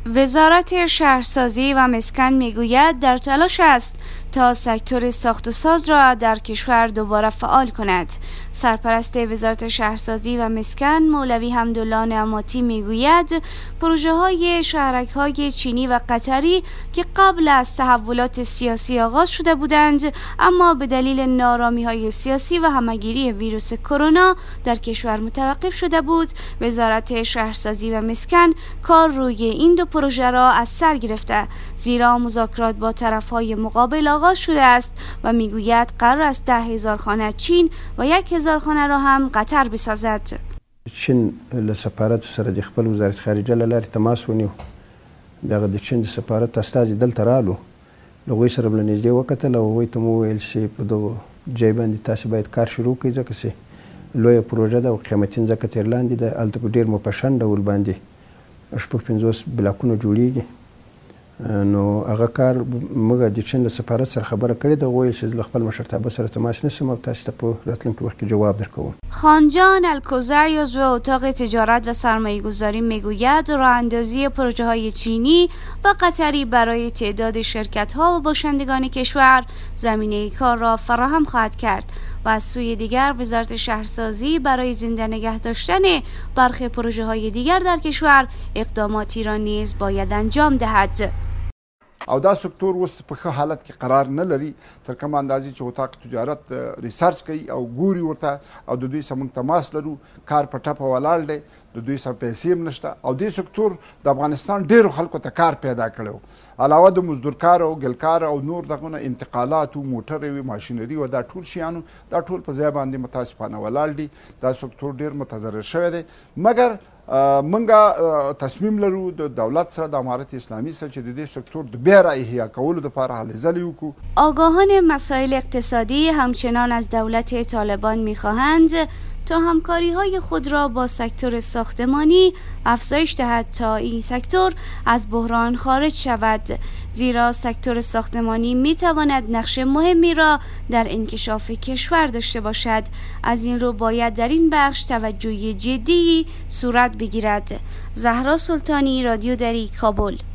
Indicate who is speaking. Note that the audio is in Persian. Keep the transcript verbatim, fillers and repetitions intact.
Speaker 1: وزارت شهرسازی و مسکن میگوید در تلاش است تا سکتور ساخت و ساز را در کشور دوباره فعال کند. سرپرست وزارت شهرسازی و مسکن مولوی حمدالله نعماتی میگوید پروژه های شهرک های چینی و قطری که قبل از تحولات سیاسی آغاز شده بودند اما به دلیل نارامی های سیاسی و همهگیری ویروس کرونا در کشور متوقف شده بود، وزارت شهرسازی و مسکن کار روی این دو پروژه را از سر گرفته، زیرا مذاکرات با طرفهای مقابل آغاز شده است و میگوید قرار است ده هزار خانه چین و یک هزار خانه را هم قطر بسازد.
Speaker 2: چین له سفارت سره د خپل وزارت خارجه له لارې تماس ونیو. دغه د چین د سفارت استازي دلته رالو، له هغوی سره به له نږدې وکتل او هغوی ته مو وویل چې په دغو ځای باندې تاسې باید کار شروع کړئ، ځکه چې لویه پروژه ده او قیمتي ځمکه ترې لاندې ده. هلته په ډېر مفشن ډول باندې شپږ پنځوس بلاکونه جوړیږي. نو هغه کار موږ د چین له سفارت سره خبره کړې ده، وویل چې له خپل مشرتابه سره تماس نیسم او تاسو ته په راتلونکي وخت کې جواب درکوم.
Speaker 1: خانجان الکوزی عضو اتاق تجارت و سرمایه گذاری میگوید راه اندازی پروژه های چینی و قطری برای تعداد شرکت ها و باشندگان کشور زمینه کار را فراهم خواهد کرد و از سوی دیگر وزارت شهرسازی برای زنده نگه داشتن برخی پروژه های دیگر در کشور اقداماتی را نیز باید انجام دهد.
Speaker 3: او دا سکتور اوس په ښه حالت کې قرار نه لري، تر کومه اندازې چې اتاق تجارت ریسرچ کوي او ګوري ورته او د دوی سره موږ تماس لرو. کار په ټپه ولاړ دی، د دوی سره پیسې هم نشته او دې سکتور د افغانستان ډېرو خلکو ته کار پیدا کړی، علاوه د مزدورکار او ګلکار او نور دغونه انتقالات او موټرې وي ماشینري و دا ټول شیانو دا ټول په ځای باندې متاسفانه ولاړ دي. دا سکتور ډېر متضرر شوی دی، مګر منګه تصمیم لرو د دولت سره د امارت اسلامي سره چې د دې سکتور د بیا رااحیا کولو دپاره هلې ځلې وکړو.
Speaker 1: آگاهان مسائل اقتصادی همچنان از دولت طالبان میخواهند تا همکاری های خود را با سکتور ساختمانی افزایش دهد تا این سکتور از بحران خارج شود، زیرا سکتور ساختمانی می تواند نقش مهمی را در انکشاف کشور داشته باشد. از این رو باید در این بخش توجه جدی صورت بگیرد. زهرا سلطانی، رادیو دری، کابل.